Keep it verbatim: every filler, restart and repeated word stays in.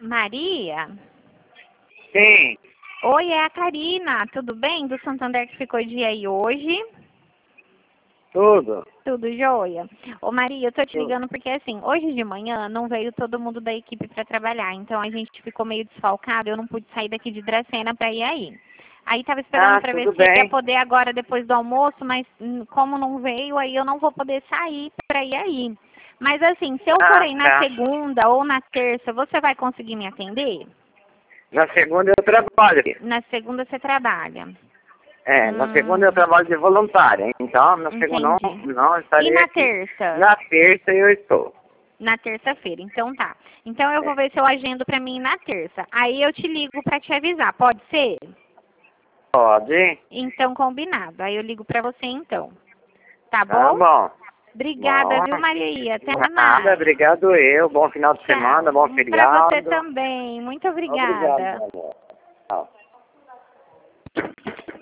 Maria? Sim. Oi, é a Karina, tudo bem? Do Santander que ficou de ir aí hoje? Tudo. Tudo jóia. Ô Maria, eu tô te Tudo. ligando porque assim, hoje de manhã não veio todo mundo da equipe para trabalhar, então a gente ficou meio desfalcado, eu não pude sair daqui de Dracena para ir aí. Aí tava esperando Ah, para ver tudo se ia bem. poder agora depois do almoço, mas hum, como não veio, aí eu não vou poder sair para ir aí. Mas assim, se eu for Ah, aí na tá. segunda ou na terça, você vai conseguir me atender? Na segunda eu trabalho. Na segunda você trabalha. É, na segunda eu Hum, trabalho de voluntária. Então, na segunda não, entendi. não E estarei na aqui. terça? Na terça eu estou. Na terça-feira, então tá. Então eu vou É. ver se eu agendo pra mim na terça. Aí eu te ligo pra te avisar, pode ser? Pode? Então combinado. Aí eu ligo pra você então. Tá Tá bom? bom. Obrigada, Bom. viu, Maria? Até Nada, mais. obrigado eu. Bom final de semana, Tchau. bom Pra você feriado. também. Muito Obrigado, obrigada. meu amor. Tchau.